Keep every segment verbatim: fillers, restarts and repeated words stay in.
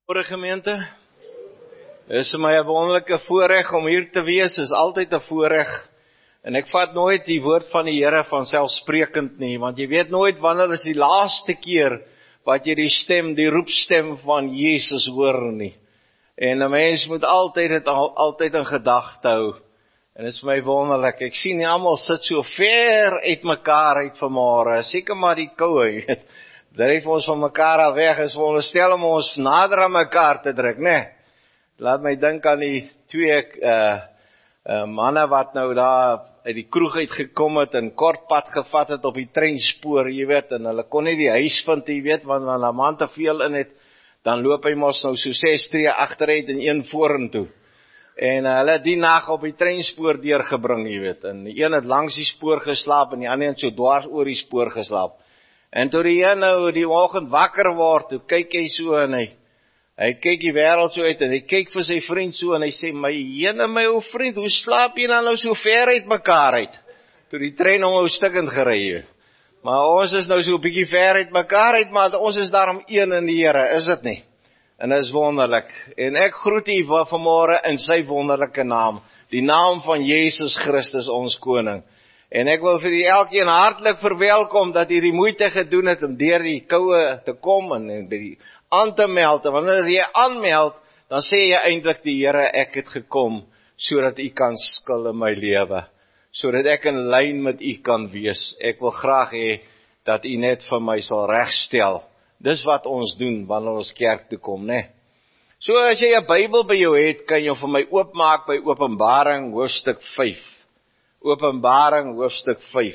Goeie gemeente, is vir my 'n wonderlike voorreg om hier te wees, is altyd 'n voorreg, en ek vat nooit die woord van die Here van selfsprekend nie, want jy weet nooit wanneer is die laaste keer, wat jy die stem, die roepstem van Jesus hoor nie, en 'n mens moet altyd het al, altyd in gedagte hou, en dit is vir my wonderlik, ek sien nie almal sit so ver uit mekaar uit vanmôre, seker maar die koue, jy weet, dryf ons van mekaar af weg, is veronderstel om ons nader aan mekaar te druk, né? Laat my dink aan die twee uh, uh, manne wat nou daar uit die kroeg uitgekom het en kort pad gevat het op die treinspoor, jy weet, en hulle kon nie die huis vind, jy weet, want wanneer 'n man te veel in het, dan loop hy mos nou so ses tree agteruit en een vorentoe. En uh, hulle het die nag op die treinspoor deurgebring, jy weet, en die een het langs die spoor geslaap en die ander het so dwars oor die spoor geslaap. En toe die een nou die oggend wakker word, toe kyk hy so en hy, hy kyk die wêreld so uit en hy kyk vir sy vriend so en hy sê, my jene my ou vriend, hoe slaap jy dan nou so ver uit mekaar uit? Toe die trein hom nou stukkend gery. Maar ons is nou so 'n bietjie ver uit mekaar uit, maar ons is daarom een in die Here, is dit nie? En dit is wonderlik. En ek groet u vanmôre in sy wonderlike naam, die naam van Jesus Christus ons koning. En ek wil vir die elkeen hartlik verwelkom dat jy die moeite gedoen het om deur die koue te kom en, en die aan te meld. En wanneer jy aanmeld, dan sê jy eintlik die Here, ek het gekom sodat u kan skil in my lewe, sodat ek in lyn met u kan wees. Ek wil graag hê dat u net vir my sal regstel. Dis wat ons doen wanneer ons kerk toe kom, né? So as jy 'n Bybel by jou het, kan jy vir my oopmaak by Openbaring hoofstuk vyf. Openbaring hoofstuk vyf.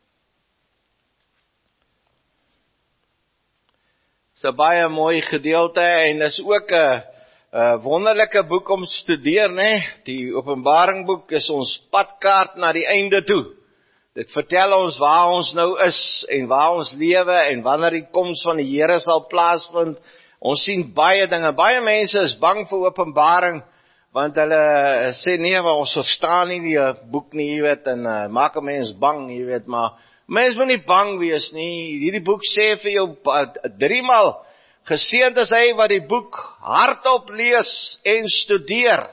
Dis 'n baie mooi gedeelte en dis ook 'n 'n wonderlike boek om te studeer, né? Die Openbaring boek is ons padkaart na die einde toe. Dit vertel ons waar ons nou is en waar ons lewe en wanneer die koms van die Here sal plaasvind. Ons sien baie dinge. Baie mense is bang vir Openbaring, want hulle sê nee, maar ons verstaan nie die boek nie, jy weet, en uh, maak 'n mens bang, jy weet, maar mens moet nie bang wees nie. Hierdie boek sê vir jou uh, driemaal, geseënd is hy wat die boek hardop lees en studeer.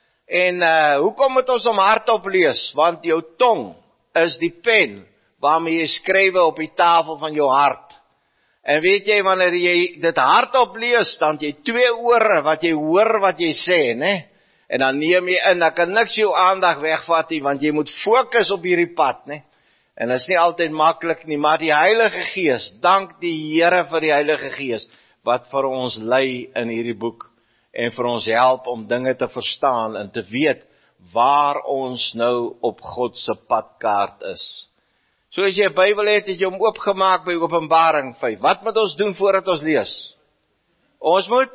En uh, hoekom moet ons hom hardop lees? Want jou tong is die pen waarmee jy skryf op die tafel van jou hart. En weet jy, wanneer jy dit hardop lees, dan jy twee ore wat jy hoor wat jy sê, né? En dan neem jy in, dan kan niks jou aandag wegvat nie, want jy moet fokus op hierdie pad, né? En dit is nie altyd maklik nie, maar die Heilige Gees, dank die Here vir die Heilige Gees, wat vir ons lei in hierdie boek, en vir ons help om dinge te verstaan, en te weet, waar ons nou op God se padkaart is. So as jy 'n Bybel het, het jy hom oopgemaak by Openbaring vyf. Wat moet ons doen voordat ons lees? Ons moet,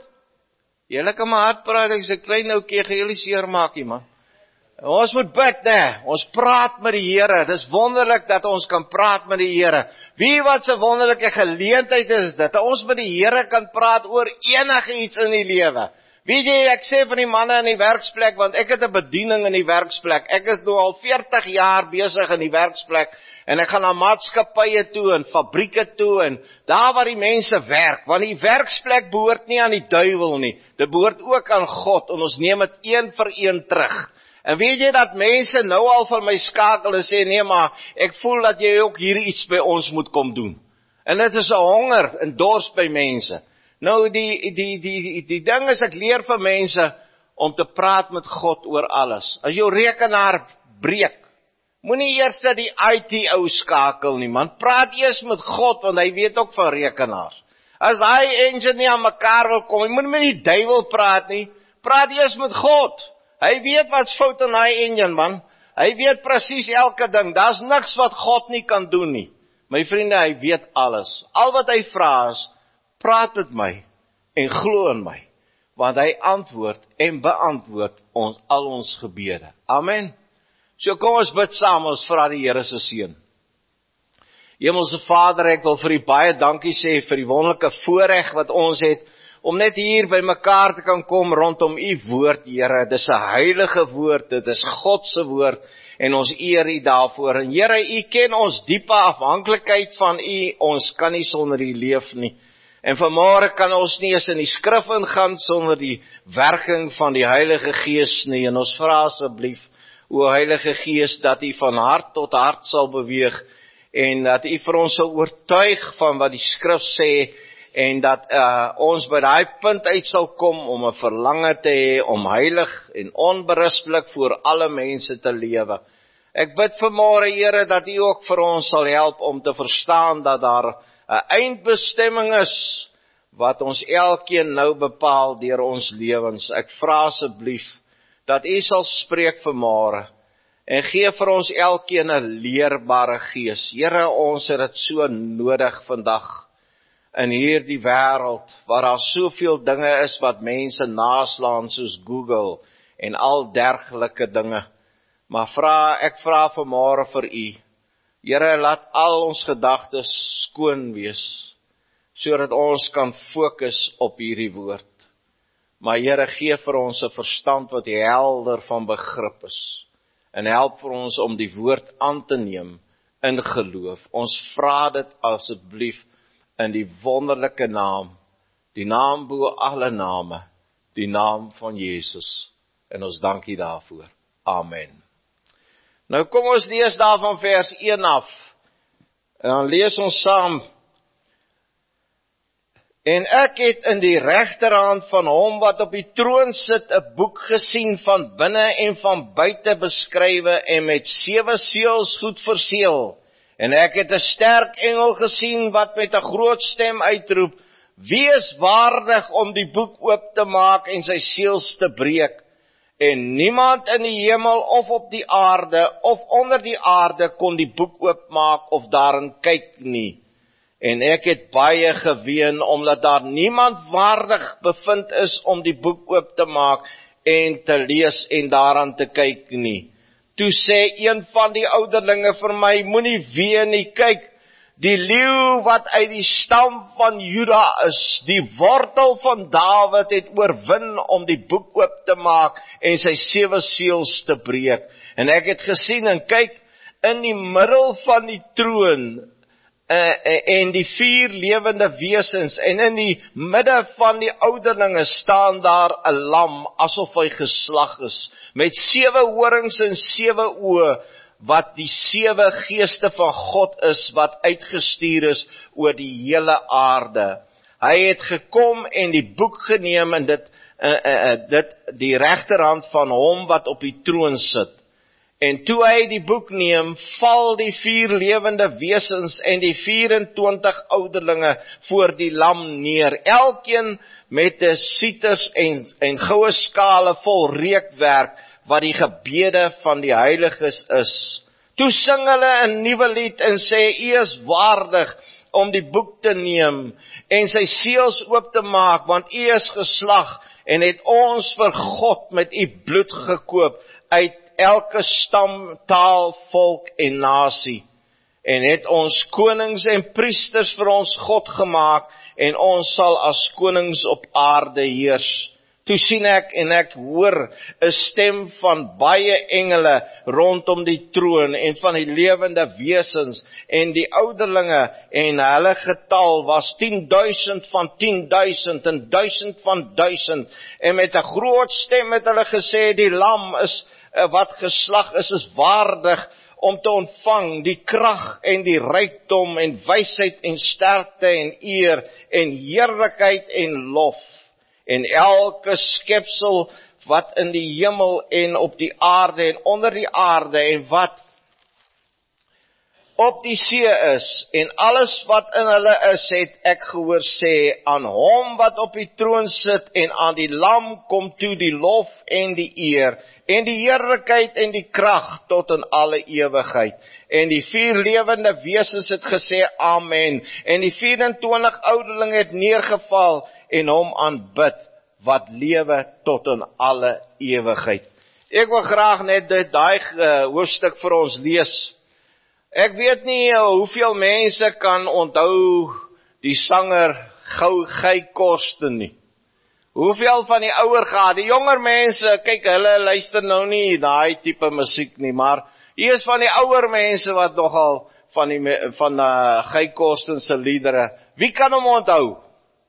julle kan maar hard praat, ek is 'n klein ouetjie, gaan julle seer maak nie, man. Ons moet bid, né? Ons praat met die Here. Dis wonderlik dat ons kan praat met die Here. Wie wat 'n wonderlike geleentheid is dit, dat ons met die Here kan praat oor enige iets in die lewe. Weet jy, ek sê van die manne in die werksplek, want ek het 'n bediening in die werksplek. Ek is nou al veertig jaar besig in die werksplek, en ek gaan na maatskappye toe, en fabrieke toe, en daar waar die mense werk, want die werksplek behoort nie aan die duiwel nie, dit behoort ook aan God, en ons neem dit een vir een terug. En weet jy dat mense nou al van my skakel en sê, nee maar, ek voel dat jy ook hier iets by ons moet kom doen. En dit is 'n honger en dors by mense. Nou die, die, die, die, die ding is, ek leer vir mense om te praat met God oor alles. As jou rekenaar breek, moenie eers dat die I T ou skakel nie, man. Praat eers met God, want hy weet ook van rekenaars. As hy engine nie aan mekaar wil kom, jy moet met die duiwel praat nie. Praat eers met God. Hy weet wat's fout in hy engine, man. Hy weet presies elke ding. Daar's niks wat God nie kan doen nie. My vriende, hy weet alles. Al wat hy vra is, praat met my en glo in my, want hy antwoord en beantwoord ons al ons gebede. Amen. So kom ons bid saam, ons vra die Here se seën. Hemelse Vader, ek wil vir U baie dankie sê vir die wonderlike voorreg wat ons het om net hier by mekaar te kan kom rondom U woord, Here. Dis 'n heilige woord, dit is God se woord en ons eer U daarvoor. En Here, U ken ons diepe afhanklikheid van U, ons kan nie sonder U leef nie. En vanmôre kan ons nie eens in die skrif ingaan sonder die werking van die Heilige Gees nie. En ons vra asseblief, o Heilige Gees, dat U van hart tot hart sal beweeg en dat U vir ons sal oortuig van wat die skrif sê en dat uh, ons by daai punt uit sal kom om 'n verlange te hê om heilig en onberispelik voor alle mense te lewe. Ek bid vanmôre, Here, dat U ook vir ons sal help om te verstaan dat daar 'n eindbestemming is wat ons elkeen nou bepaal deur ons lewens. Ek vra asseblief dat U sal spreek vanmôre en gee vir ons elkeen 'n leerbare gees. Here, ons het dit so nodig vandag in hierdie wêreld waar daar soveel dinge is wat mense naslaan soos Google en al dergelike dinge. Maar vra, ek vra vanmôre vir U, Here, laat al ons gedagtes skoon wees, sodat ons kan fokus op hierdie woord. Maar Here, gee vir ons 'n verstand wat helder van begrip is, en help vir ons om die woord aan te neem in geloof. Ons vra dit asseblief in die wonderlike naam, die naam bo alle name, die naam van Jesus. En ons dank U daarvoor. Amen. Nou kom ons lees daar van vers een af. En dan lees ons saam. En ek het in die regterhand van hom wat op die troon sit 'n boek gesien van binne en van buite beskrywe en met sewe seels goed verseël. En ek het 'n sterk engel gesien wat met 'n groot stem uitroep: Wie is waardig om die boek oop te maak en sy seels te breek? En niemand in die hemel of op die aarde of onder die aarde kon die boek oopmaak of daarin kyk nie. En ek het baie geween, omdat daar niemand waardig bevind is om die boek oop te maak en te lees en daaraan te kyk nie. Toe sê een van die ouderlinge vir my, moenie ween nie, kyk, die leeu wat uit die stam van Juda is, die wortel van Dawid het oorwin om die boek oop te maak en sy sewe seels te breek. En ek het gesien en kyk, in die middel van die troon uh, en die vier lewende wesens en in die midde van die ouderlinge staan daar 'n lam asof hy geslag is, met sewe horings en sewe oë, wat die sewe geeste van God is, wat uitgestuur is oor die hele aarde. Hy het gekom en die boek geneem en dit, uh, uh, uh, dit die regterhand van hom wat op die troon sit. En toe hy die boek neem, val die vier lewende wesens en die vyf-en-twintig ouderlinge voor die lam neer, elkeen met 'n sieters en, en goue skale vol reukwerk, wat die gebede van die heiliges is. Toe sing hulle 'n nuwe lied en sê, U is waardig om die boek te neem en sy seels oop te maak, want U is geslag en het ons vir God met U bloed gekoop uit elke stam, taal, volk en nasie. En het ons konings en priesters vir ons God gemaak en ons sal as konings op aarde heers. Toe sien ek en ek hoor 'n stem van baie engele rondom die troon en van die lewende wesens en die ouderlinge, en hulle getal was tienduisend van tienduisend en duisend van duisend, en met 'n groot stem het hulle gesê, die lam is wat geslag is, is waardig om te ontvang die krag en die rykdom en wysheid en sterkte en eer en heerlikheid en lof. En elke skepsel wat in die hemel en op die aarde en onder die aarde en wat op die see is en alles wat in hulle is, het ek gehoor sê, aan hom wat op die troon sit en aan die lam kom toe die lof en die eer en die heerlikheid en die krag tot in alle ewigheid. En die vier lewende wesens het gesê amen, en die vyf-en-twintig ouderlinge het neergeval en hom aanbid, wat lewe tot in alle ewigheid. Ek wil graag net dit daai uh, hoofstuk vir ons lees. Ek weet nie uh, hoeveel mense kan onthou die sanger Gou Gey Korsten nie. Hoeveel van die ouer gaan, die jonger mense, kyk, hulle luister nou nie daai tipe musiek nie, maar hier is van die ouer mense wat nogal van die van uh, Gey Korsten se liedere. Wie kan hom onthou?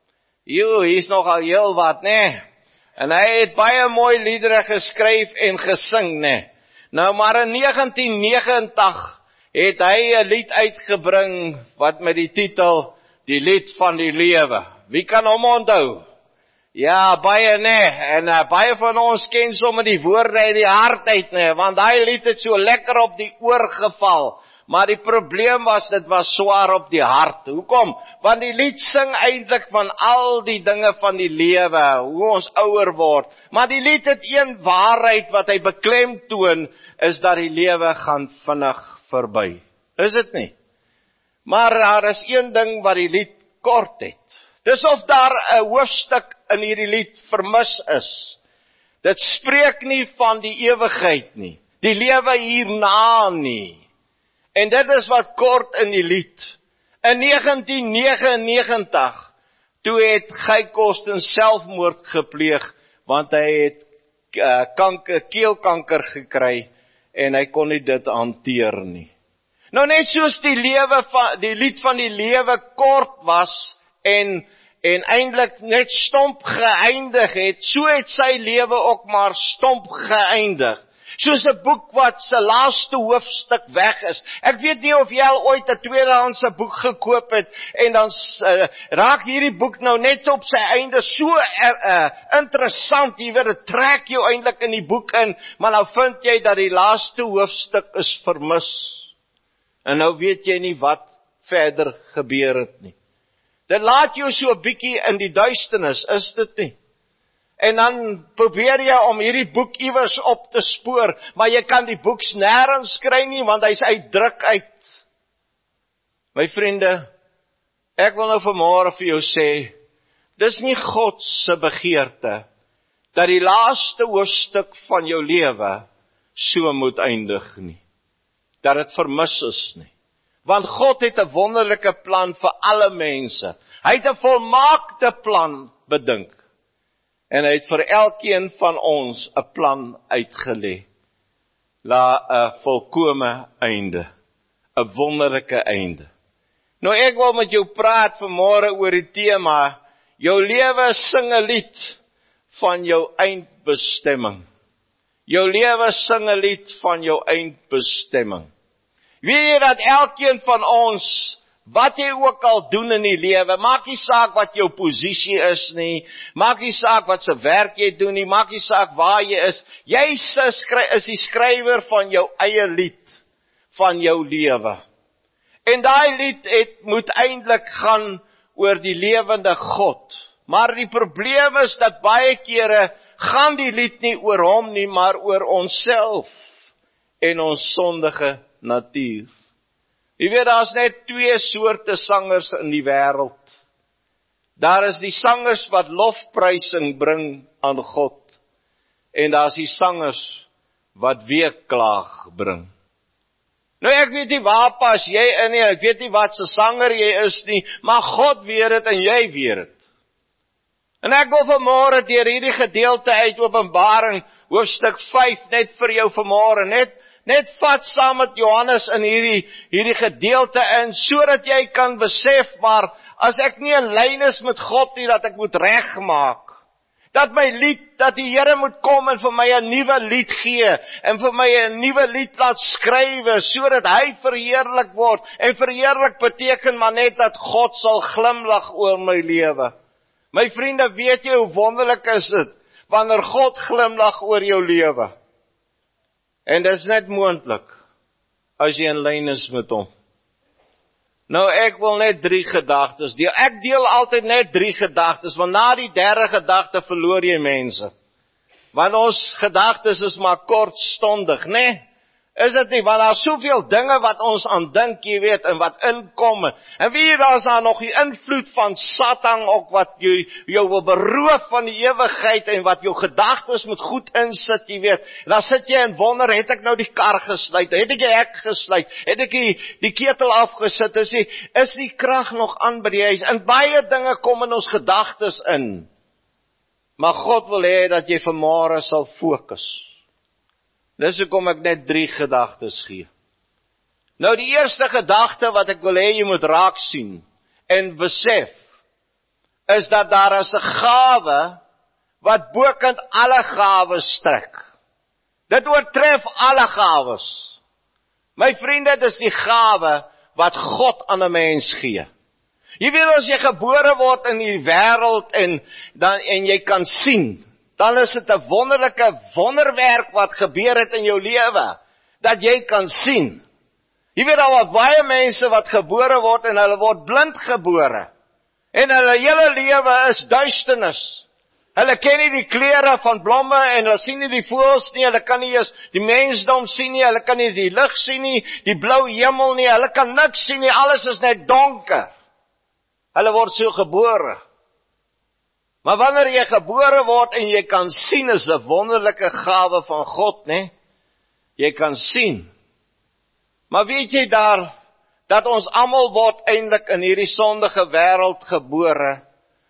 Jo, hier is nogal heel wat, né? En hy het baie mooi liedere geskryf en gesing, né? Nou, maar in negentien negentig het hy 'n lied uitgebring wat met die titel Die Lied van die Lewe. Wie kan hom onthou? Ja, baie né, en uh, baie van ons ken sommer die woorde uit die hart uit né, want daai lied het so lekker op die oor geval. Maar die probleem was, dit was swaar op die hart. Hoekom? Want die lied sing eintlik van al die dinge van die lewe, hoe ons ouer word. Maar die lied het een waarheid wat hy beklemtoon, is dat die lewe gaan vinnig verby. Is dit nie? Maar daar is een ding wat die lied kort het. Dis of daar 'n hoofstuk in hierdie lied vermis is. Dit spreek nie van die ewigheid nie, die lewe hierna nie. En dit is wat kort in die lied. In negentien negenennegentig, toe het Guy Kosten selfmoord gepleeg, want hy het uh, kanker, keelkanker gekry, en hy kon nie dit hanteer nie. Nou net soos die lewe van, die lied van die lewe kort was, en, en eintlik net stomp geëindig het, so het sy lewe ook maar stomp geëindig. Soos 'n boek wat sy laaste hoofstuk weg is. Ek weet nie of jy al ooit 'n tweedehandse boek gekoop het, en dan uh, raak hierdie boek nou net op sy einde so er, uh, interessant, jy weet, dit trek jou eintlik in die boek in, maar nou vind jy dat die laaste hoofstuk is vermis. En nou weet jy nie wat verder gebeur het nie. Dit laat jou so 'n bietjie in die duisternis, is dit nie? En dan probeer jy om hierdie boek iewers op te spoor, maar jy kan die boeks nêrens kry nie, want hy's uit druk uit. My vriende, ek wil nou vanmôre vir jou sê, dis nie God se begeerte, dat die laaste hoofstuk van jou lewe so moet eindig nie. Dat dit vermis is nie. Want God het 'n wonderlike plan vir alle mense. Hy het 'n volmaakte plan bedink. En hy het vir elkeen van ons 'n plan uitgelê. La 'n volkome einde. 'n Wonderlike einde. Nou ek wil met jou praat vanmôre oor die tema, jou lewe sing 'n lied van jou eindbestemming. Jou lewe sing 'n lied van jou eindbestemming. Weet jy dat elkeen van ons, wat jy ook al doen in die lewe, maak nie saak wat jou posisie is nie, maak nie saak wat se werk jy doen nie, maak nie saak waar jy is, jy is die skrywer van jou eie lied, van jou lewe. En daai lied het, moet eintlik gaan oor die lewende God. Maar die probleem is dat baie kere gaan die lied nie oor hom nie, maar oor onsself en ons sondige natuur. Jy weet, daar is net twee soorte sangers in die wêreld. Daar is die sangers wat lofprysing bring aan God, en daar is die sangers wat weeklaag bring. Nou ek weet nie waar pas jy in nie, ek weet nie wat se sanger jy is nie, maar God weet dit en jy weet dit. En ek wil vanmôre deur hierdie gedeelte uit Openbaring hoofstuk vyf net vir jou vanmôre net net vat saam met Johannes in hierdie hierdie gedeelte in, sodat jy kan besef, maar as ek nie in lyn is met God nie, dat ek moet regmaak. Dat my lied, dat die Here moet kom en vir my 'n nuwe lied gee en vir my 'n nuwe lied laat skrywe sodat hy verheerlik word. En verheerlik beteken maar net dat God sal glimlag oor my lewe. My vriende, weet jy hoe wonderlik is dit wanneer God glimlag oor jou lewe? En dit is net moontlik as jy in lyn is met hom. Nou ek wil net drie gedagtes deel. Ek deel altyd net drie gedagtes, want na die derde gedagte verloor jy mense. Want ons gedagtes is maar kortstondig, né? Nee? Is dit nie? Want daar is soveel dinge wat ons aan dink, jy weet, en wat inkom. En wie daar is daar nog die invloed van Satan ook, wat jou, jou wil beroof van die ewigheid, en wat jou gedagtes moet goed insit, jy weet. En dan sit jy en wonder, het ek nou die kar gesluit, het ek die hek gesluit, het ek die, die ketel afgesit, is die, is die krag nog aan by die huis, en baie dinge kom in ons gedagtes in. Maar God wil hê dat jy vanmôre sal fokus. Dis hoekom ek net drie gedagtes gee. Nou die eerste gedagte wat ek wil hê jy moet raak sien en besef, is dat daar is 'n gawe wat bokant alle gawes strek. Dit oortref alle gawes. My vriende, dis die gawe wat God aan 'n mens gee. Jy weet, as jy gebore word in die wêreld en dan en jy kan sien, dan is dit 'n wonderlike wonderwerk wat gebeur het in jou lewe, dat jy kan sien. Jy weet al wat baie mense wat gebore word en hulle word blind gebore. En hulle hele lewe is duisternis. Hulle ken nie die kleure van blomme en hulle sien nie die voëls nie, hulle kan nie eens die mensdom sien nie, hulle kan nie die lig sien nie, die blou hemel nie, hulle kan niks sien nie, alles is net donker. Hulle word so gebore. Maar wanneer jy gebore word en jy kan sien, is 'n wonderlike gawe van God, né? Jy kan sien. Maar weet jy daar, dat ons almal word eintlik in hierdie sondige wêreld gebore,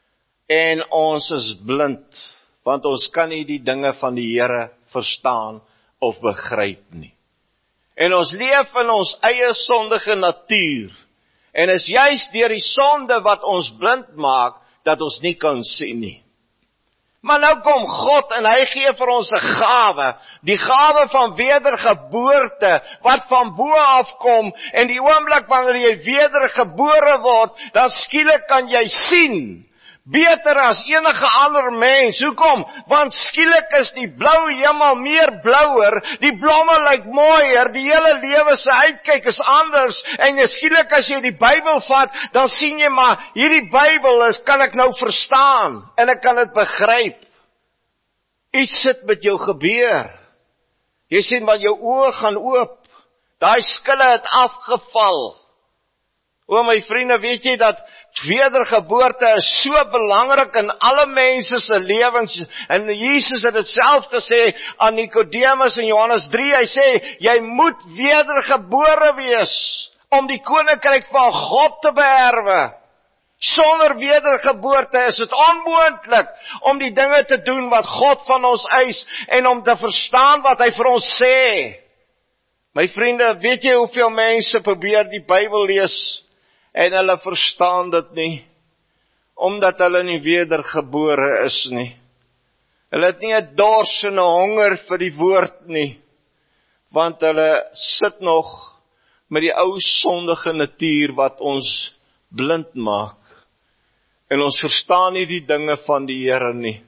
en ons is blind, want ons kan nie die dinge van die Here verstaan of begryp nie. En ons leef in ons eie sondige natuur, en is juist deur die sonde wat ons blind maak, dat ons nie kan sien nie. Maar nou kom God en hy gee vir ons 'n gawe, die gawe van wedergeboorte, wat van bo af kom, en die oomblik wanneer jy wedergebore word, dan skielik kan jy sien, beter as enige ander mens. Hoekom? Want skielik is die blou hemel meer blouer, die blomme lyk mooier, die hele lewe se uitkyk is anders, en skielik as jy die Bybel vat, dan sien jy maar, hierdie Bybel is, kan ek nou verstaan, en ek kan dit begryp. Iets sit met jou gebeur. Jy sien, want jou oë gaan oop, daai skille het afgeval. O my vriende, weet jy dat wedergeboorte is so belangrik in alle mense se lewens, en Jesus het dit self gesê aan Nikodemus in Johannes drie, hy sê, jy moet wedergebore wees, om die koninkryk van God te beerwe. Sonder wedergeboorte is dit onmoontlik om die dinge te doen wat God van ons eis, en om te verstaan wat hy vir ons sê. My vriende, weet jy hoeveel mense probeer die Bybel lees, en hulle verstaan dit nie, omdat hulle nie wedergebore is nie. Hulle het nie 'n dors en 'n honger vir die woord nie, want hulle sit nog met die ou sondige natuur wat ons blind maak, en ons verstaan nie die dinge van die Here nie.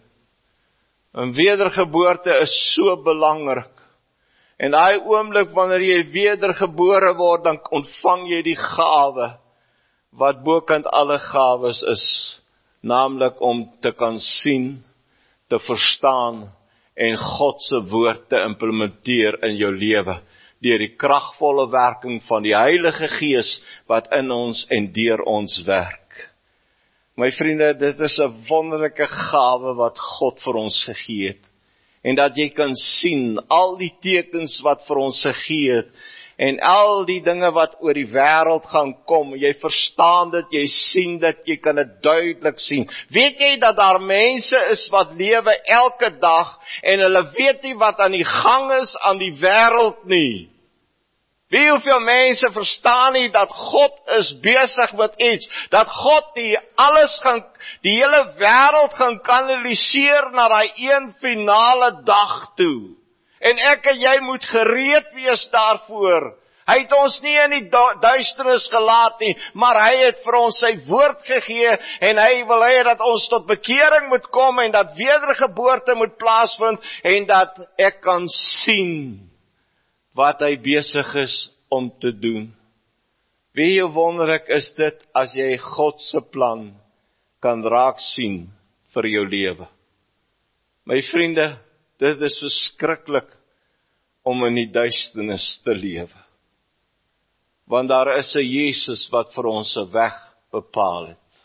En wedergeboorte is so belangrik, en daai oomblik wanneer jy wedergebore word, dan ontvang jy die gawe, wat bokant alle gawes is, naamlik om te kan sien, te verstaan, en God se woord te implementeer in jou lewe, deur die kragvolle werking van die Heilige Gees, wat in ons en deur ons werk. My vriende, dit is 'n wonderlike gawe wat God vir ons gegee het, en dat jy kan sien, al die tekens wat vir ons gegee het, en al die dinge wat oor die wêreld gaan kom, jy verstaan dit, jy sien dit, jy kan dit duidelik sien. Weet jy dat daar mense is wat lewe elke dag, en hulle weet nie wat aan die gang is aan die wêreld nie. Wie hoeveel mense verstaan nie dat God is besig met iets, dat God die alles gaan, die hele wêreld gaan kanaliseer na daai een finale dag toe. En ek en jy moet gereed wees daarvoor. Hy het ons nie in die duisternis gelaat nie, maar hy het vir ons sy woord gegee, en hy wil hê dat ons tot bekering moet kom, en dat wedergeboorte moet plaasvind, en dat ek kan sien wat hy besig is om te doen. Wie hoe wonderlik is dit, as jy God se plan kan raak sien vir jou lewe. My vriende, dit is verskriklik om in die duisternis te lewe. Want daar is 'n Jesus wat vir ons 'n weg bepaal het.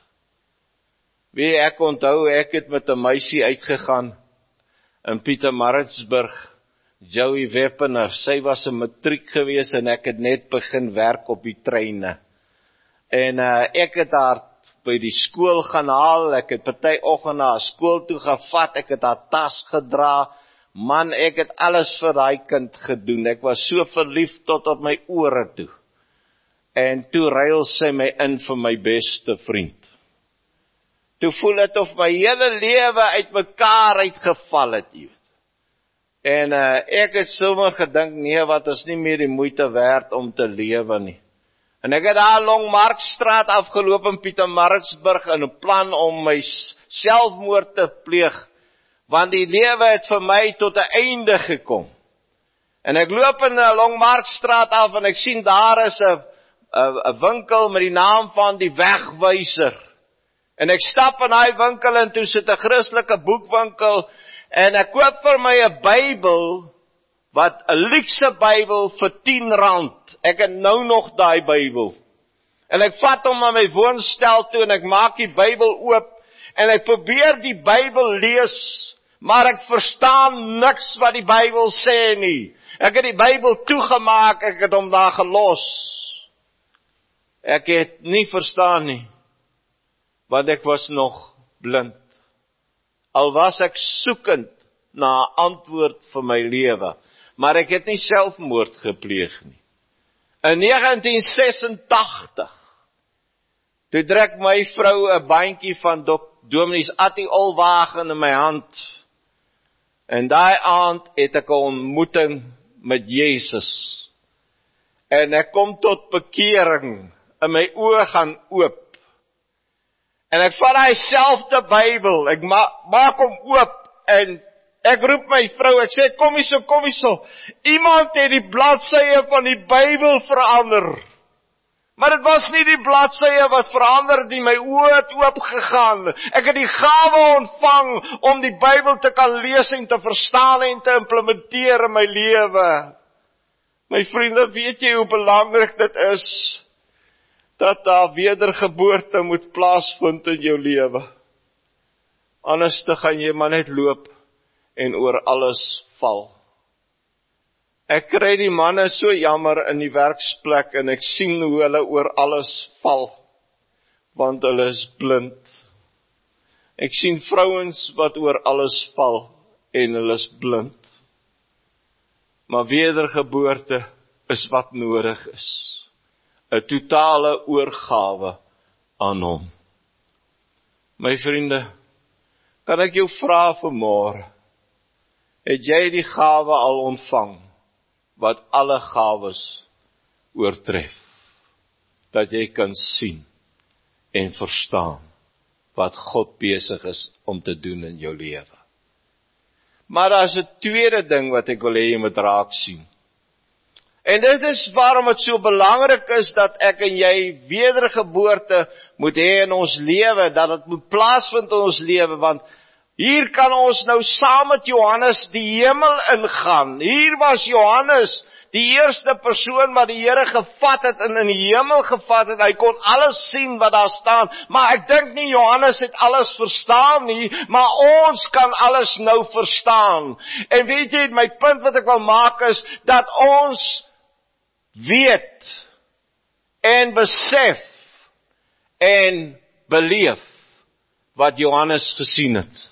Wie ek onthou, ek het met 'n meisie uitgegaan in Pietermaritzburg, Joey Weppener. Sy was 'n matriek gewees en ek het net begin werk op die treine. En uh, ek het haar by die skool gaan haal, ek het party oggend na skool toe gevat, ek het haar tas gedra. Man, ek het alles vir daai kind gedoen. Ek was so verlief tot op my ore toe. En toe ruil sy my in vir my beste vriend. toe voel dit of my hele lewe uit mekaar uitgeval het, jy weet. En uh, ek het sommer gedink, nee, wat is nie meer die moeite werd om te lewe nie. En ek het daar Longmarkstraat afgeloop in Pietermaritzburg in 'n plan om my selfmoord te pleeg, want die lewe het vir my tot 'n einde gekom. En ek loop in 'n Longmarkstraat af en ek sien daar is 'n 'n winkel met die naam van die Wegwyser. En ek stap in daai winkel en toe sit 'n Christelike boekwinkel en ek koop vir my 'n Bybel, wat 'n luukse Bybel vir tien rand. Ek het nou nog daai Bybel. En ek vat hom na my woonstel toe en ek maak die Bybel oop en ek probeer die Bybel lees, maar ek verstaan niks wat die Bybel sê nie. Ek het die Bybel toegemaak, ek het hom daar gelos. Ek het nie verstaan nie, want ek was nog blind. Al was ek soekend na 'n antwoord vir my lewe, maar ek het nie selfmoord gepleeg nie. In negentien sesentagtig, toe druk my vrou 'n bandjie van Dominee Attie Olwagen in my hand. En daai aand het ek 'n ontmoeting met Jesus. En ek kom tot bekering, en my oë gaan oop. En ek vat daai selfde Bybel, ek ma maak hom oop, en ek roep my vrou, ek sê, kom hierso, kom hierso. Iemand het die bladsye van die Bybel verander. Maar dit was nie die bladsye wat verander die, my oë het oopgegaan. Ek het die gawe ontvang om die Bybel te kan lees en te verstaan en te implementeer in my lewe. My vriende, weet jy hoe belangrik dit is dat daar wedergeboorte moet plaasvind in jou lewe? Anders te gaan jy maar net loop en oor alles val. Ek kry die manne so jammer in die werksplek en ek sien hoe hulle oor alles val, want hulle is blind. Ek sien vrouens wat oor alles val en hulle is blind. Maar wedergeboorte is wat nodig is. 'n totale oorgawe aan hom. My vriende, kan ek jou vra vanmôre, het jy die gawe al ontvang, wat alle gawes oortref, dat jy kan sien en verstaan, wat God besig is om te doen in jou lewe. Maar daar is 'n tweede ding wat ek wil hê jy moet raak sien. En dit is waarom het so belangrik is, dat ek en jy wedergeboorte moet hê in ons lewe, dat het moet plaasvind in ons lewe, want hier kan ons nou saam met Johannes die hemel ingaan. Hier was Johannes, die eerste persoon wat die Here gevat het en in die hemel gevat het. Hy kon alles sien wat daar staan, maar ek dink nie Johannes het alles verstaan nie, maar ons kan alles nou verstaan. En weet jy, my punt wat ek wil maak is, dat ons weet en besef en beleef wat Johannes gesien het.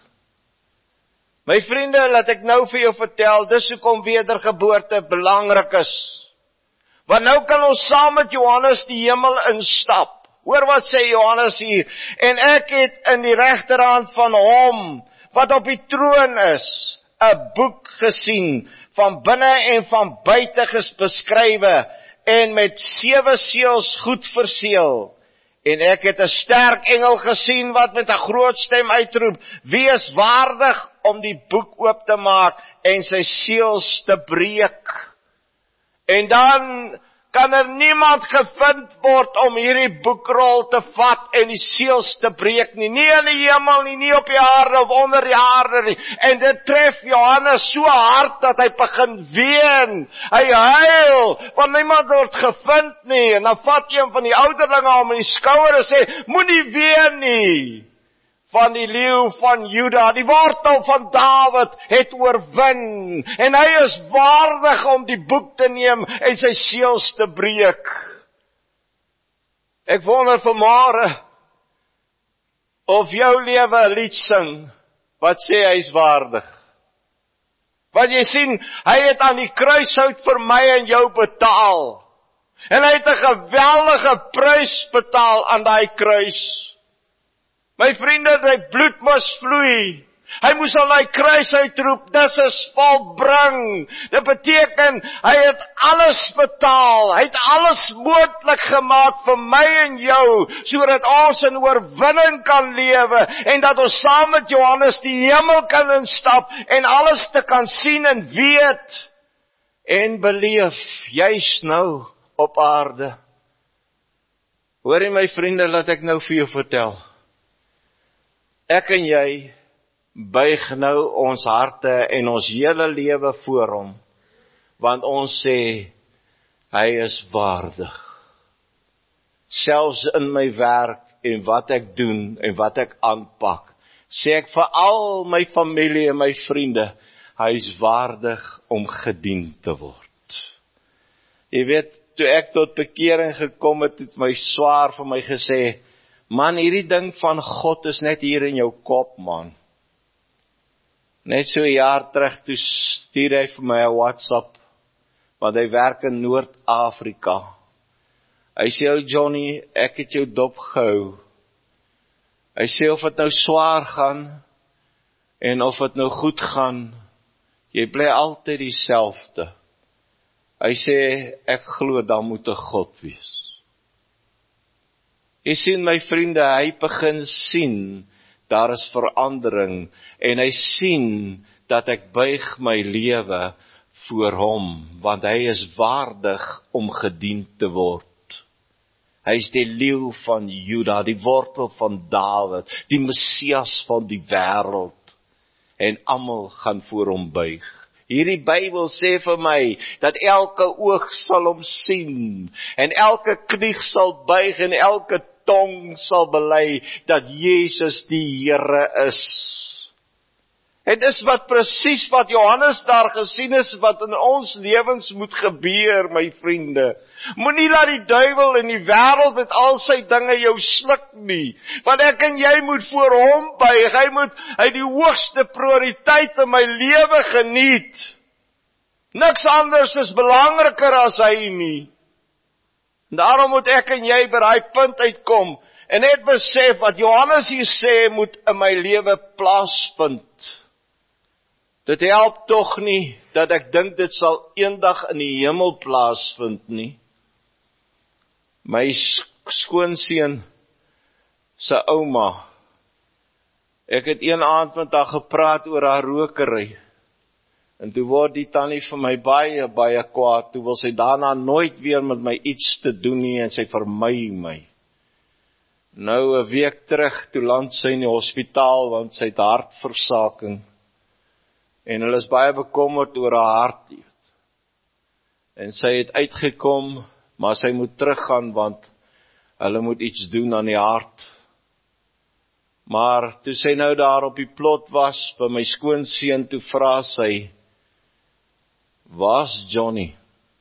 My vriende, laat ek nou vir jou vertel, dis hoekom wedergeboorte belangrik is. Want nou kan ons saam met Johannes die hemel instap. Hoor wat sê Johannes hier, en ek het in die regterhand van hom, wat op die troon is, 'n boek gesien, van binne en van buite beskrywe, en met sewe seels goed verseël. En ek het 'n sterk engel gesien, wat met 'n groot stem uitroep, wie is waardig om die boek oop te maak, en sy seels te breek. En dan kan er niemand gevind word om hierdie boekrol te vat en die seels te breek nie. Nie in die hemel nie, nie op die aarde of onder die aarde nie. En dit tref Johannes so hard dat hy begin ween. Hy huil, want niemand word gevind nie. En dan vat jy hom van die ouderlinge om in die skouer en sê, moenie ween nie. Van die leeu van Juda, die wortel van Dawid, het oorwin, en hy is waardig om die boek te neem en sy seels te breek. Ek wonder vanmôre of jou lewe 'n lied sing wat sê hy is waardig. Want jy sien, hy het aan die kruishout vir my en jou betaal. En hy het 'n geweldige prys betaal aan daai kruis. My vriende, die bloed moes vloei. Hy moes al die kruis uitroep, dis is volbring. Dit beteken, hy het alles betaal, hy het alles moontlik gemaak vir my en jou, sodat ons in oorwinning kan lewe, en dat ons saam met Johannes die hemel kan instap, en alles te kan sien en weet, en beleef, juis nou op aarde. Hoor jy my vriende, laat ek nou vir jou vertel. Ek en jy, buig nou ons harte en ons hele lewe voor hom, want ons sê, hy is waardig. Selfs in my werk en wat ek doen en wat ek aanpak, sê ek vir al my familie en my vriende, hy is waardig om gedien te word. Jy weet, toe ek tot bekering gekom het, het my swaar vir my gesê, man, hierdie ding van God is net hier in jou kop, man. Net so 'n jaar terug, toe stuur hy vir my 'n WhatsApp, want hy werk in Noord-Afrika. Hy sê, ou Johnny, ek het jou dop gehou. Hy sê, of het nou swaar gaan, en of het nou goed gaan, jy bly altyd dieselfde. Hy sê, ek glo, dan moet 'n God wees. Jy sien, my vriende, hy begin sien, daar is verandering, en hy sien, dat ek buig my lewe voor hom, want hy is waardig om gedien te word. Hy is die leeu van Juda, die wortel van Dawid, die Messias van die wêreld, en almal gaan voor hom buig. Hierdie Bybel sê vir my, dat elke oog sal hom sien, en elke knie sal buig, en elke tong sal bely, dat Jesus die Here is. En dis wat presies wat Johannes daar gesien is, wat in ons lewens moet gebeur, my vriende. Moenie laat die duiwel in die wêreld met al sy dinge jou sluk nie, want ek en jy moet voor hom buig, hy moet hy die hoogste prioriteit in my lewe geniet. Niks anders is belangriker as hy nie. Daarom moet ek en jy by daai punt uitkom, en net besef wat Johannes hier sê, moet in my lewe plaasvind. Dit help tog nie, dat ek dink dit sal eendag in die hemel plaasvind nie. My skoonseun se ouma, ek het een aand met haar gepraat oor haar rokery, en toe word die tannie vir my baie, baie kwaad, toe wil sy daarna nooit weer met my iets te doen nie, en sy vermy my. Nou, 'n week terug, toe land sy in die hospitaal, want sy het hartversaking, en hulle is baie bekommerd oor haar hart, en sy het uitgekom, maar sy moet teruggaan, want hulle moet iets doen aan die hart. Maar toe sy nou daar op die plot was, by my skoonseun, toe vra sy, waar's Johnny?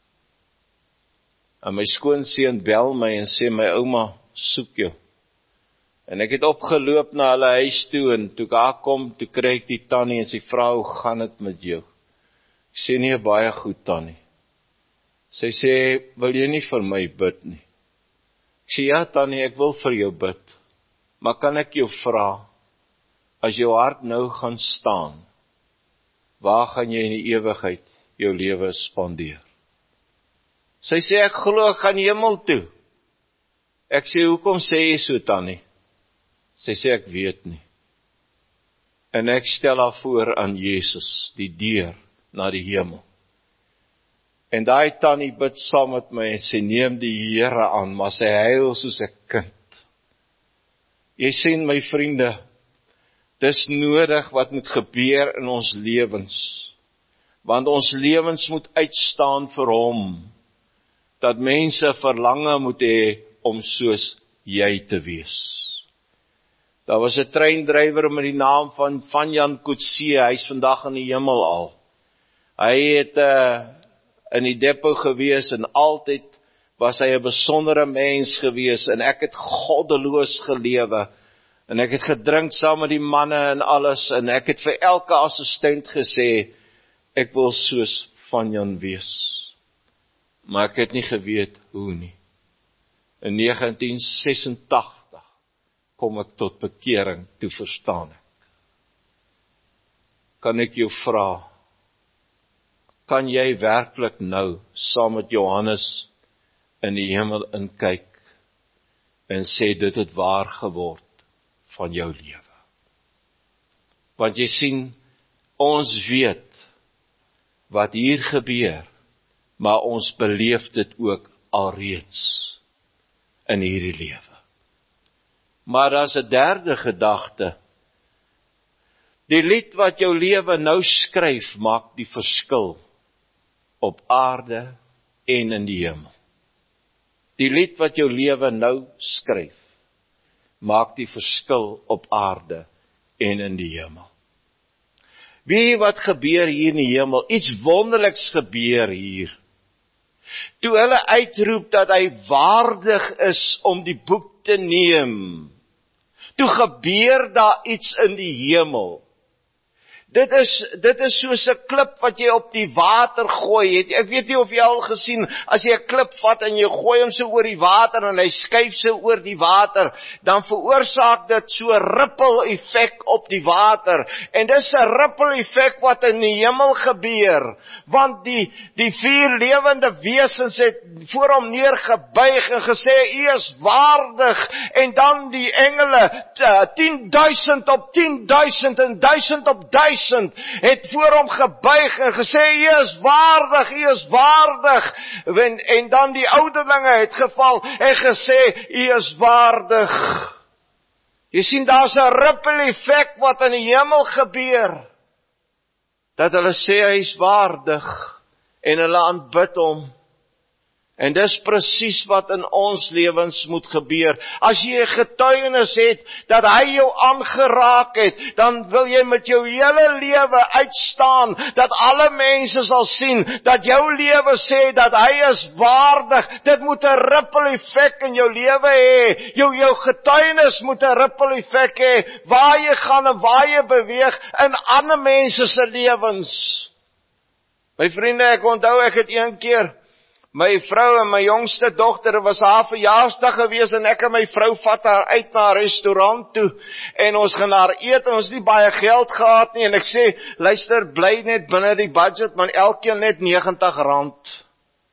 En my skoonseun bel my en sê, my ouma soek jou. En ek het opgeloop na hulle huis toe, en toe ek daar kom, toe kry ek die tannie, en sy vra, hoe gaan dit met jou? Ek sê, nee, baie goed, tannie. Sy sê, wil jy nie vir my bid nie? Ek sê, ja, tannie, ek wil vir jou bid, maar kan ek jou vra, as jou hart nou gaan staan, waar gaan jy in die ewigheid jou lewe spandeer? Sy sê, ek glo ek gaan hemel toe. Ek sê, hoekom sê jy so, tannie? Sy sê, ek weet nie. En ek stel haar voor aan Jesus, die deur na die hemel. En daai tannie bid saam met my, en sy neem die Here aan, maar sy huil soos 'n kind. Jy sien, my vriende, dis nodig wat moet gebeur in ons lewens, want ons lewens moet uitstaan vir hom, dat mense verlange moet hê om soos jy te wees. Daar was 'n treindrywer met die naam van Vanjan Kutse, hy is vandag in die hemel al. Hy het uh, in die depo gewees, en altyd was hy 'n besondere mens gewees, en ek het goddeloos gelewe, en ek het gedrink saam met die manne en alles, en ek het vir elke assistent gesê, ek wil soos Vanjan wees. Maar ek het nie geweet hoe nie. In negentien sesentagtig kom ek tot bekering, toe verstaan ek. Kan ek jou vra, kan jy werklik nou, saam met Johannes, in die hemel inkyk, en sê dit het waar geword van jou lewe? Want jy sien, ons weet wat hier gebeur, maar ons beleef dit ook alreeds in hierdie lewe. Maar daar's 'n derde gedagte. Die lied wat jou lewe nou skryf, maak die verskil op aarde en in die hemel. Die lied wat jou lewe nou skryf, maak die verskil op aarde en in die hemel. Wie wat gebeur hier in die hemel? Iets wonderliks gebeur hier. Toe hulle uitroep dat hy waardig is om die boek te neem, toe gebeur daar iets in die hemel. Dit is, dit is soos 'n klip wat jy op die water gooi. Ek weet nie of jy al gesien, as jy 'n klip vat en jy gooi hom so oor die water en hy skuif so oor die water, dan veroorsaak dit so 'n ripple effek op die water. En dis 'n ripple effek wat in die hemel gebeur, want die, die vier lewende wesens het voor hom neergebuig en gesê, U is waardig, en dan die engele, tien duisend op tien duisend en duisend op duisend, het voor hom gebuig en gesê, U is waardig, U is waardig. En, en dan die ouderlinge het geval en gesê, U is waardig. Jy sien, daar's 'n ripple effek wat in die hemel gebeur, dat hulle sê hy is waardig, en hulle aanbid hom. En dis presies wat in ons lewens moet gebeur. As jy 'n getuienis het, dat hy jou aangeraak het, dan wil jy met jou hele lewe uitstaan, dat alle mense sal sien, dat jou lewe sê, dat hy is waardig. Dit moet 'n ripple effek in jou lewe hê. Jou, jou getuienis moet 'n ripple effek hê, waar jy gaan en waar jy beweeg, in ander mense se lewens. My vriende, ek onthou, ek het een keer, my vrou en my jongste dogter, was haar verjaarsdag gewees, en ek en my vrou vat haar uit na 'n restaurant toe, en ons gaan daar eet, en ons het nie baie geld gehad nie, en ek sê, luister, bly net binne die budget, man, elkeen net negentig rand.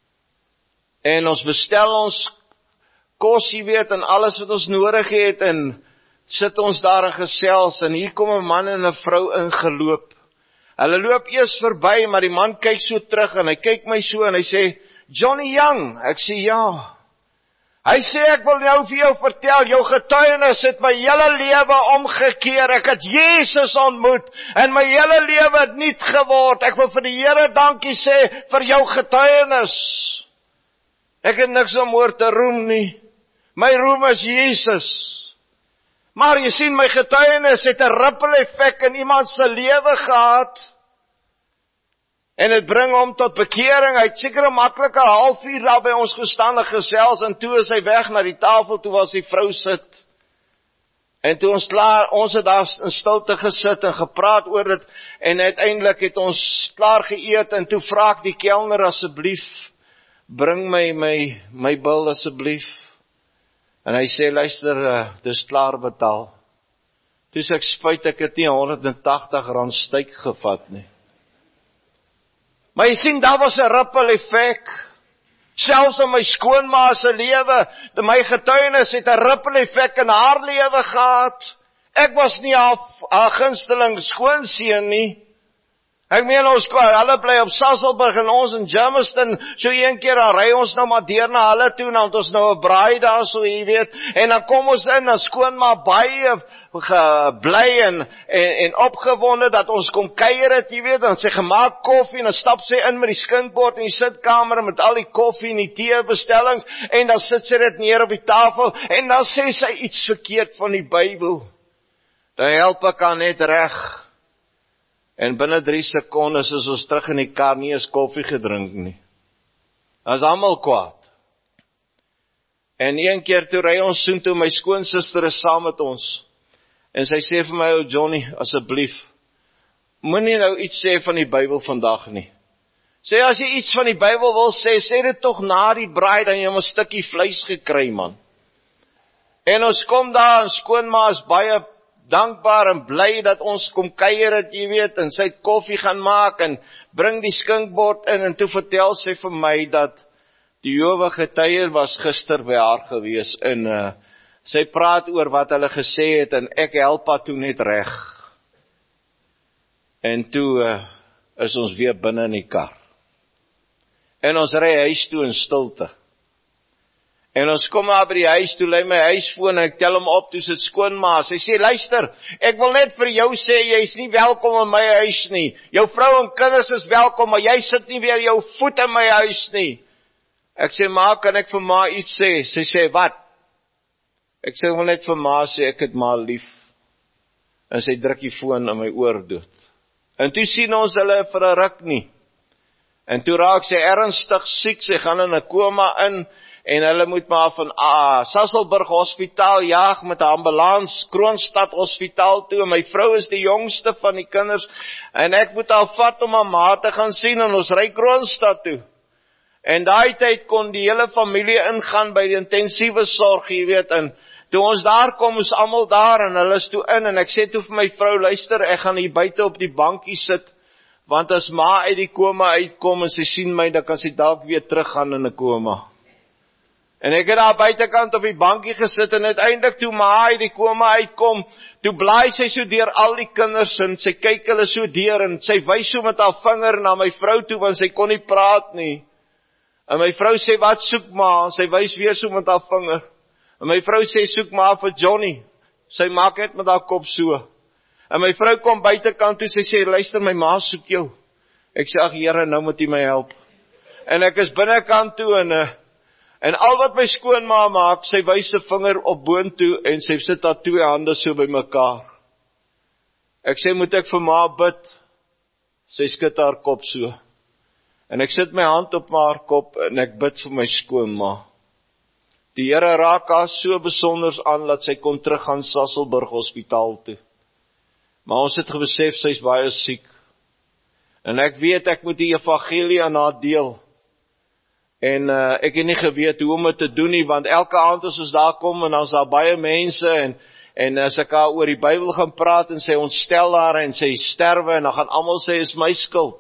En ons bestel ons kos, jy weet, en alles wat ons nodig het, en sit ons daar en gesels, en hier kom 'n man en 'n vrou ingeloop. Hulle loop eers verby, maar die man kyk so terug, en hy kyk my so, en hy sê, Johnny Young, ek sê ja. Hy sê, ek wil nou vir jou vertel, jou getuienis het my hele lewe omgekeer, ek het Jesus ontmoet, en my hele lewe het nuut geword, ek wil vir die Here dankie sê, vir jou getuienis. Ek het niks om oor te roem nie, my roem is Jesus. Maar jy sien, my getuienis het 'n ripple effek in iemand se lewe gehad, en het bring hom tot bekering. Hy het seker 'n maklike halfuur daar by ons gestaan en gesels, en toe is hy weg na die tafel, toe was die vrou sit. En toe ons klaar, ons het daar in stilte gesit en gepraat oor dit, en uiteindelik het ons klaar geëet, en toe vra ek die kelner, asseblief, bring my my my bil asseblief. En hy sê, luister, uh, dis klaar betaal. Toe sê ek, spyt, ek het nie honderd en tagtig rand styk gevat nie. Maar jy sien, daar was 'n ripple effek. Selfs in my skoonma se lewe, my getuienis het 'n ripple effek in haar lewe gehad. Ek was nie haar, haar gunsteling skoonseun nie. Ek meen, ons, hulle bly op Sasolburg en ons in Germiston, so een keer dan ry ons nou maar deur na hulle toe, dan het ons nou 'n braai daar, so jy weet, en dan kom ons in, en skoonma baie bly en, en, en opgewonde, dat ons kom kuier het, jy weet, dan sy gemaak koffie, en dan stap sy in met die skinkbord in die sitkamer, met al die koffie en die tee bestellings, en dan sit sy dit neer op die tafel, en dan sê sy iets verkeerd van die Bybel. Dan help ek haar net reg. En binne drie sekondes is ons terug in die kar, nie eens koffie gedrink nie. Dan is almal kwaad. En een keer toe ry ons soontoe, my skoonsister is saam met ons. En sy sê vir my, oh Johnny, asseblief, moenie nou iets sê van die Bybel vandag nie. Sê, as jy iets van die Bybel wil sê, sê dit tog na die braai, dan jy 'n stukkie vleis gekry, man. En ons kom daar, en skoonma is baie dankbaar en bly dat ons kom kuier het, jy weet, en sy het koffie gaan maak, en bring die skinkbord in, en toe vertel sy vir my, dat die Jehovah getuie was gister by haar gewees, en uh, sy praat oor wat hulle gesê het, en ek help haar toe net reg. En toe uh, is ons weer binne in die kar. En ons ry huis toe in stilte. En ons kom maar by die huis toe, lei my huisfoon, en ek tel hom op, toe sit skoonma. Sy sê, luister, ek wil net vir jou sê, jy is nie welkom in my huis nie. Jou vrou en kinders is welkom, maar jy sit nie weer jou voet in my huis nie. Ek sê, ma, kan ek vir ma iets sê? Sy sê, wat? Ek sê, wil net vir ma sê, ek het ma lief. En sy druk die foon in my oor dood. En toe sien ons hulle vir 'n ruk nie. En toe raak sy ernstig siek, sy gaan in 'n koma in, en hulle moet maar van ah, Sasolburg Hospitaal jaag met 'n ambulans, Kroonstad Hospitaal toe, en my vrou is die jongste van die kinders, en ek moet haar vat om haar ma te gaan sien, en ons ry Kroonstad toe. En daai tyd kon die hele familie ingaan by die intensiewe sorg, jy weet, en toe ons daar kom, is almal daar, en hulle is toe in, en ek sê toe vir my vrou, luister, ek gaan hier buite op die bankie sit, want as ma uit die koma uitkom, en sy sien my, dan kan sy dalk weer teruggaan in 'n koma. En ek het daar buitekant op die bankie gesit, en uiteindelik toe ma uit die koma uitkom, toe blaai sy so deur al die kinders, en sy kyk hulle so deur, en sy wys so met haar vinger na my vrou toe, want sy kon nie praat nie. En my vrou sê, wat soek ma? En sy wys weer so met haar vinger. En my vrou sê, soek maar vir Johnny. Sy maak net met haar kop so. En my vrou kom buitekant toe, sy sê, luister, my ma soek jou. Ek sê, ag Here, nou moet jy my help. En ek is binnekant toe, en, en al wat my skoonma maak, sy wys 'n vinger op boontoe, en sy sit haar twee hande so by mekaar. Ek sê, moet ek vir ma bid? Sy skud haar kop so. En ek sit my hand op haar kop, en ek bid vir my skoonma. Die Here raak haar so besonders aan, dat sy kon terug aan Sasolburg Hospitaal toe. Maar ons het besef, sy is baie siek. En ek weet, ek moet die evangelie aan haar deel. En uh, ek het nie geweet hoe om dit te doen nie, want elke aand as ons daar kom, en dan is daar baie mense, en, en as ek haar oor die Bybel gaan praat, en sy ontstel haar, en sy sterwe, en dan gaan almal sê, is my skuld.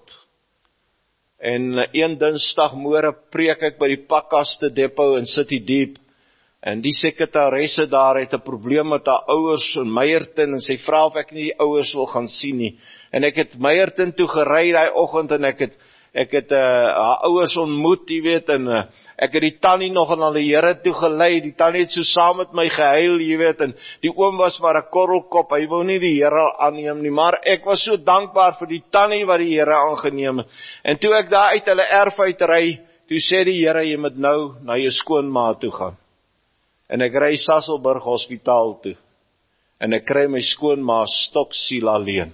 En een dinsdagmôre preek ek by die pakkaste depot in City Deep, en die sekretaresse daar het 'n probleem met haar ouers in Meyerton, en sy vra of ek nie die ouers wil gaan sien nie. En ek het Meyerton toe gery daai oggend, en ek het ek het uh, haar ouers ontmoet, jy weet, en uh, ek het die tannie nog aan die Here toe gelei. Die tannie het so saam met my gehuil, jy weet, en die oom was maar 'n korrelkop, hy wou nie die Here aanneem nie, maar ek was so dankbaar vir die tannie wat die Here aangeneem het. En toe ek daar uit hulle erf uitry, toe sê die Here, jy moet nou na jou skoonma toe gaan. En ek ry Sasolburg Hospitaal toe, en ek kry my skoonma stoksiel alleen.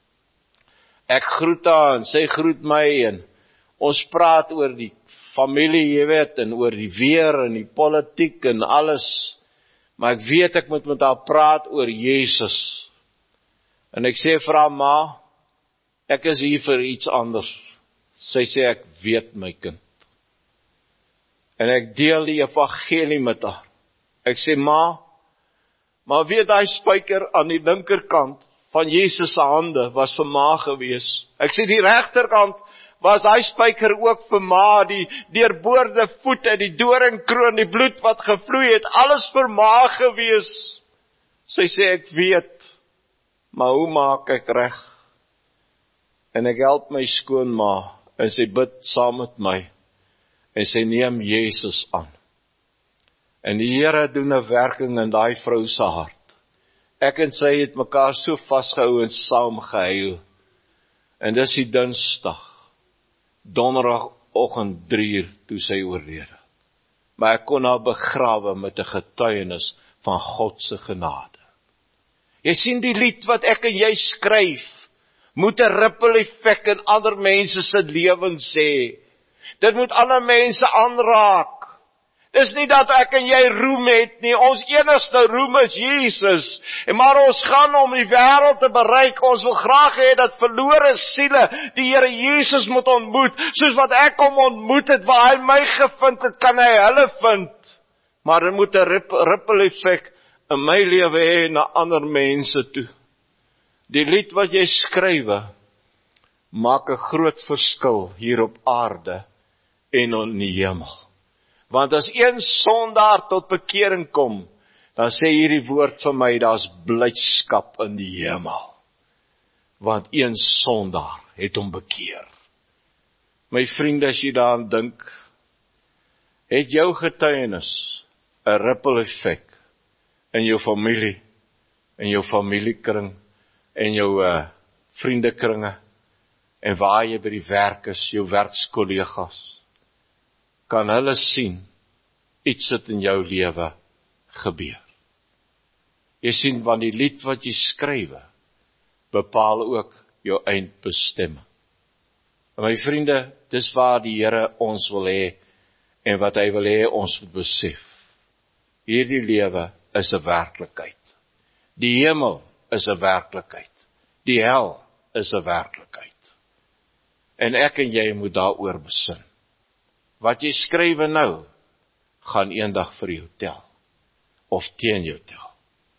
Ek groet haar, en sy groet my, en ons praat oor die familie, jy weet, en oor die weer, en die politiek, en alles. Maar ek weet, ek moet met haar praat oor Jesus. En ek sê vir haar, ma, ek is hier vir iets anders. Sy sê, ek weet, my kind. En ek deel die evangelie met haar. Ek sê, ma, maar weet die spyker aan die linkerkant van Jesus se hande was vir ma gewees. Ek sê die regterkant was hy spyker ook vir ma, die deurboorde voete, die doringkroon, die bloed wat gevloei het, alles vir ma gewees. Sy sê ek weet, maar hoe maak ek reg? En ek help my skoonma, en sy bid saam met my, en sy neem Jesus aan. En die Here doen 'n werking in daai vrou se hart. Ek en sy het mekaar so vasgehou en saam gehuil. En dis die Dinsdag, donderdagoggend drie uur, toe sy oorlede. Maar ek kon haar begrawe met 'n getuienis van God se genade. Jy sien die lied wat ek en jy skryf, moet 'n ripple effek in ander mense se lewens hê. Dit moet ander mense aanraak. Dis nie dat ek en jy roem het nie, ons enigste roem is Jesus, en maar ons gaan om die wêreld te bereik, ons wil graag hê dat verlore siele die Here Jesus moet ontmoet, soos wat ek hom ontmoet het, waar hy my gevind het, kan hy hulle vind, maar dit moet 'n ripple effek in my lewe hê na ander mense toe. Die lied wat jy skrywe, maak 'n groot verskil hier op aarde en in die hemel. Want as een sondaar tot bekering kom, dan sê hierdie woord vir my, daar's blydskap in die hemel. Want een sondaar het hom bekeer. My vriende, as jy daaraan dink, het jou getuienis 'n ripple effek in jou familie, in jou familiekring, in jou uh, vriendekringe, en waar jy by die werk is, jou werkskollegas, kan hulle sien, iets het in jou lewe gebeur. Jy sien, want die lied wat jy skrywe, bepaal ook jou eindbestemming. En my vriende, dis waar die Here ons wil hê, en wat hy wil hê, ons moet besef. Hierdie lewe is 'n werklikheid. Die hemel is 'n werklikheid. Die hel is 'n werklikheid. En ek en jy moet daaroor besin. Wat jy skrywe nou, gaan eendag vir jou tel, of teen jou tel.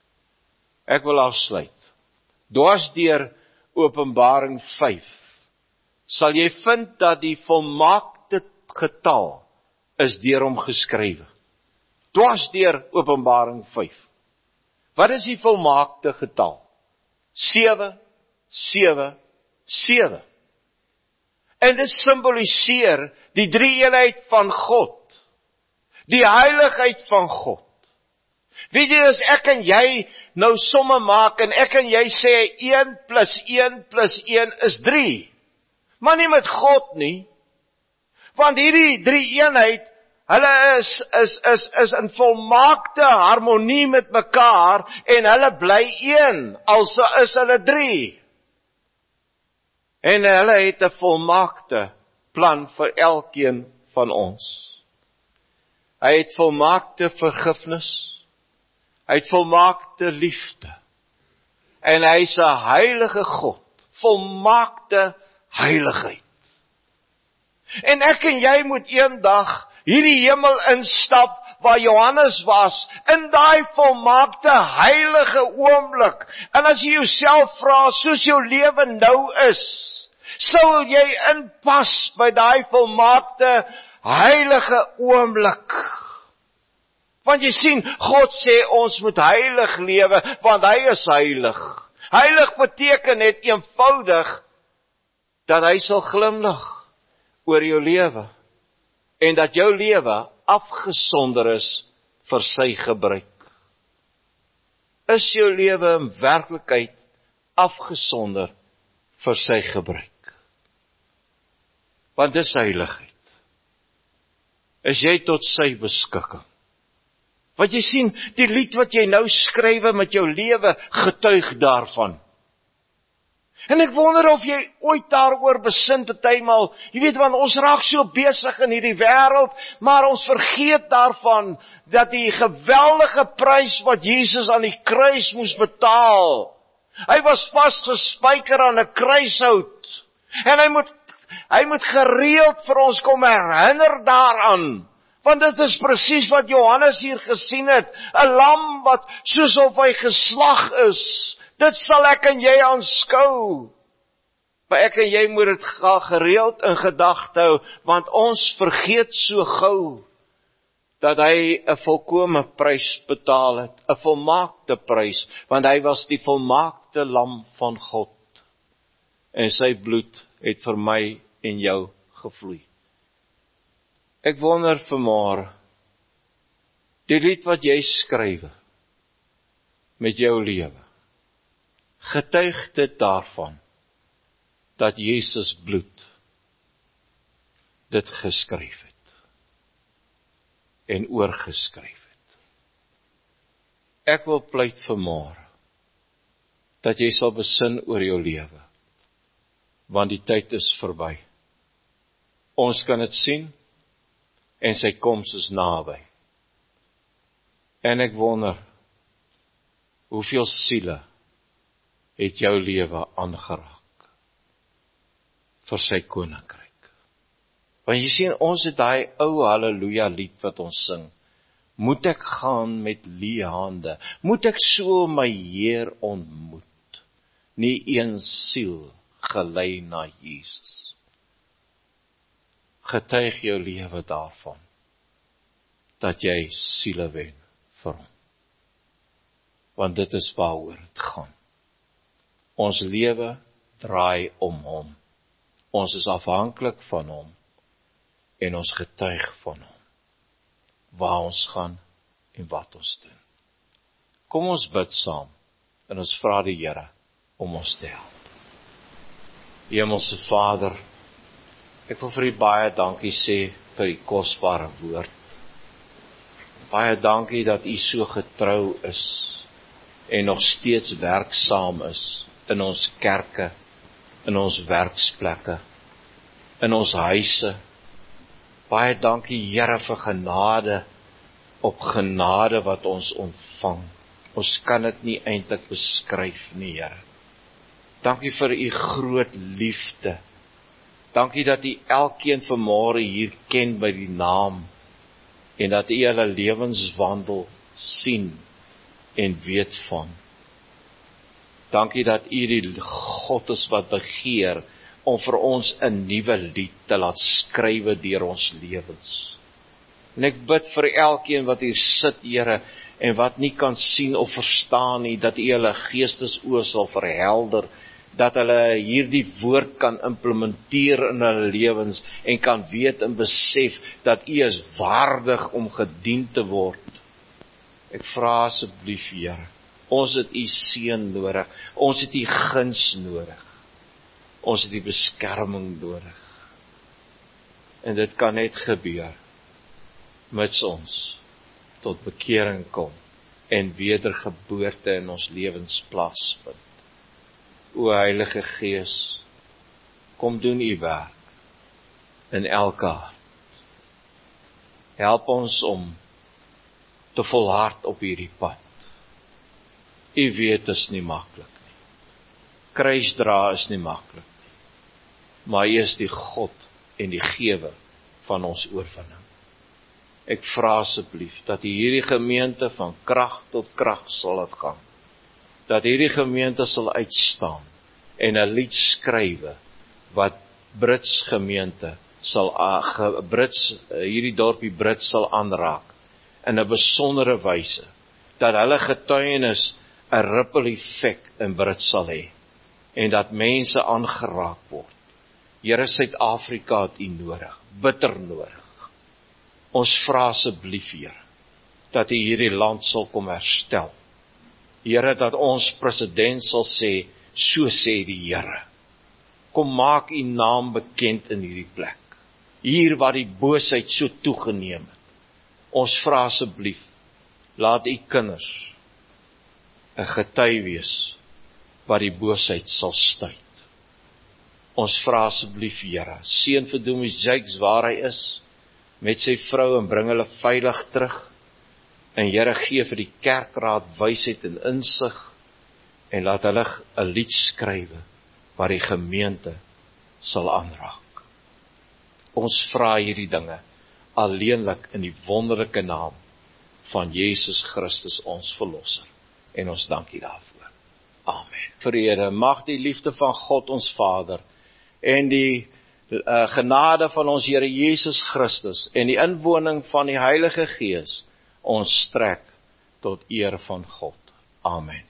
Ek wil afsluit. Dwars deur Openbaring vyf, sal jy vind dat die volmaakte getal is deur hom geskrywe. Dwars deur Openbaring vyf. Wat is die volmaakte getal? sewe, sewe, sewe. En dit simboliseer die drie-eenheid van God. Die heiligheid van God. Weet jy, as ek en jy nou somme maak, en ek en jy sê, een plus een plus een is drie. Maar nie met God nie. Want hierdie drie-eenheid, hulle is, is, is, is in volmaakte harmonie met mekaar, en hulle bly een, also is hulle drie. En hulle het 'n volmaakte plan vir elkeen van ons. Hy het volmaakte vergifnis. Hy het volmaakte liefde. En hy is 'n heilige God. Volmaakte heiligheid. En ek en jy moet eendag hierdie hemel instap waar Johannes was, in daai volmaakte heilige oomblik. En as jy jouself vra, soos jou lewe nou is, sou jy inpas by daai volmaakte heilige oomblik. Want jy sien, God sê ons moet heilig lewe, want hy is heilig. Heilig beteken net eenvoudig, dat hy sal glimlag oor jou lewe, en dat jou lewe afgesonder is vir sy gebruik. Is jou lewe in werklikheid afgesonder vir sy gebruik? Want dis heiligheid. Is jy tot sy beskikking? Want jy sien, die lied wat jy nou skrywe met jou lewe, getuig daarvan. En ek wonder of jy ooit daaroor besin te tymal, jy weet, want ons raak so besig in hierdie wêreld, maar ons vergeet daarvan, dat die geweldige prys wat Jesus aan die kruis moes betaal, hy was vasgespijker aan 'n kruishout, en hy moet, hy moet gereeld vir ons kom herinner daaraan, want dit is presies wat Johannes hier gesien het, 'n lam wat soos of hy geslag is. Dit sal ek en jy aanskou. Maar ek en jy moet dit gereeld in gedagte hou, want ons vergeet so gou, dat hy 'n volkome prys betaal het, 'n volmaakte prys, want hy was die volmaakte lam van God. En sy bloed het vir my en jou gevloei. Ek wonder vanmôre, die lied wat jy skrywe, met jou lewe, getuig dit daarvan, dat Jesus bloed dit geskryf het, en oorgeskryf het. Ek wil pleit vanmôre, dat jy sal besin oor jou lewe, want die tyd is verby. Ons kan dit sien, en sy koms is naby. En ek wonder, hoeveel siele het jou lewe aangeraak vir sy koninkryk. Want jy sien, ons het daai ou halleluja lied wat ons sing, Moet ek gaan met leë hande? Moet ek so my Heer ontmoet? Nie een siel gelei na Jesus. Getuig jou lewe daarvan, dat jy siele wen vir hom. Want dit is waaroor het gaan. Ons lewe draai om hom. Ons is afhanklik van hom, en ons getuig van hom. Waar ons gaan, en wat ons doen. Kom ons bid saam, en ons vra die Here, om ons te help. Hemelse Vader, ek wil vir U baie dankie sê, vir U kosbare woord. Baie dankie dat U so getrou is, en nog steeds werksaam is, in ons kerke, in ons werksplekke, in ons huise. Baie dankie Here vir genade, op genade wat ons ontvang. Ons kan dit nie eintlik beskryf nie, Here. Dankie vir U groot liefde. Dankie dat U elkeen vanmôre hier ken by die naam, en dat U hulle lewenswandel sien, en weet van. Dankie dat U die God is wat begeer, om vir ons 'n nuwe lied te laat skrywe deur ons lewens. En ek bid vir elkeen wat hier sit, Here, en wat nie kan sien of verstaan nie, dat U hulle geestesoë sal verhelder, dat hulle hierdie woord kan implementeer in hulle lewens, en kan weet en besef, dat U is waardig om gedien te word. Ek vra asseblief, Here, ons het U seën nodig, ons het U guns nodig, ons het die beskerming nodig. En dit kan net gebeur, mits ons tot bekering kom, en wedergeboorte in ons lewens plaasvind. O Heilige Gees, kom doen U werk, in elke hart. Help ons om te volhard op hierdie pad. U weet, is nie maklik nie. Kruisdra is nie maklik. Maar U is die God en die gewer van ons oorwinning. Ek vra asseblief dat U hierdie gemeente van krag tot krag sal laat gaan. Dat hierdie gemeente sal uitstaan en 'n lied skrywe wat Brits gemeente sal ge, Brits hierdie dorpie Brits sal aanraak in 'n besondere wyse, dat hulle getuienis 'n ripple effek in Brits sal hê en dat mense aangeraak word. Here, Suid-Afrika het U nodig, bitter nodig. Ons vra asseblief, Here, dat U hierdie land sal kom herstel. Here, dat ons president sal sê, so sê die Here. Kom maak U naam bekend in hierdie plek. Hier waar die boosheid so toegeneem het. Ons vra asseblief, laat U kinders 'n getuie wees wat die boosheid sal stuit. Ons vra asseblief, Here, seën vir Dominee Jakes waar hy is, met sy vrou, en bring hulle veilig terug. En Here, gee vir die kerkraad wysheid en insig, en laat hulle 'n lied skrywe, waar die gemeente sal aanraak. Ons vra hierdie dinge, alleenlik in die wonderlike naam van Jesus Christus, ons Verlosser. En ons dank U daarvoor. Amen. Vrede, mag die liefde van God ons Vader, en die uh, genade van ons Here Jesus Christus, en die inwoning van die Heilige Gees, ons strek tot eer van God. Amen.